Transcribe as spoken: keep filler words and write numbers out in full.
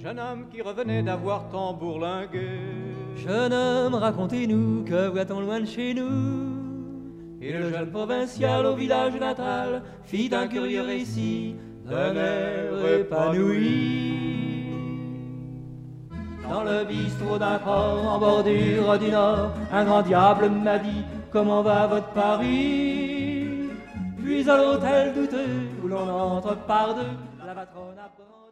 Jeune homme qui revenait d'avoir tant bourlingué. Jeune homme, racontez-nous, que voit-on loin de chez nous? Et le jeune provincial au village natal fit un curieux récit d'un air épanoui. Dans le bistrot d'un port en bordure du nord, un grand diable m'a dit: comment va votre Paris? Puis à l'hôtel douteux où l'on entre par deux, la matrone apprend